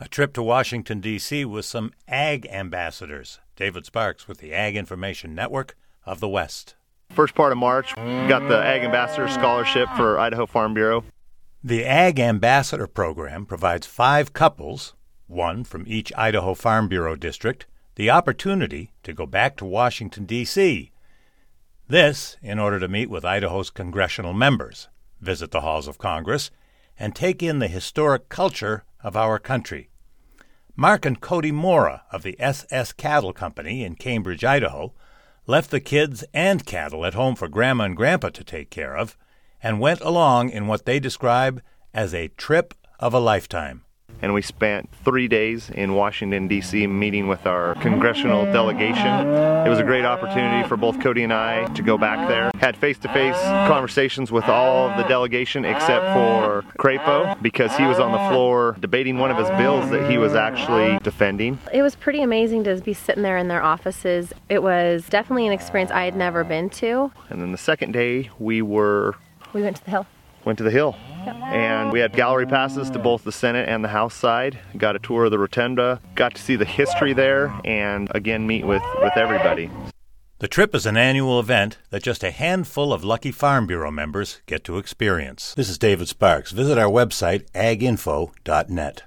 A trip to Washington, D.C. with some ag ambassadors. David Sparks with the Ag Information Network of the West. First part of March, got the Ag Ambassador Scholarship for Idaho Farm Bureau. The Ag Ambassador Program provides 5 couples, one from each Idaho Farm Bureau district, the opportunity to go back to Washington, D.C. This in order to meet with Idaho's congressional members, visit the halls of Congress, and take in the historic culture of our country. Mark and Cody Mora of the SS Cattle Company in Cambridge, Idaho, left the kids and cattle at home for Grandma and Grandpa to take care of, and went along in what they describe as a trip of a lifetime. And we spent 3 days in Washington, D.C. meeting with our congressional delegation. It was a great opportunity for both Cody and I to go back there. Had face-to-face conversations with all of the delegation except for Crapo, because he was on the floor debating one of his bills that he was actually defending. It was pretty amazing to be sitting there in their offices. It was definitely an experience I had never been to. And then the second day we went to the Hill. Went to the Hill. Yep. And we had gallery passes to both the Senate and the House side. Got a tour of the Rotunda, got to see the history there, and again meet with everybody. The trip is an annual event that just a handful of lucky Farm Bureau members get to experience. This is David Sparks. Visit our website, aginfo.net.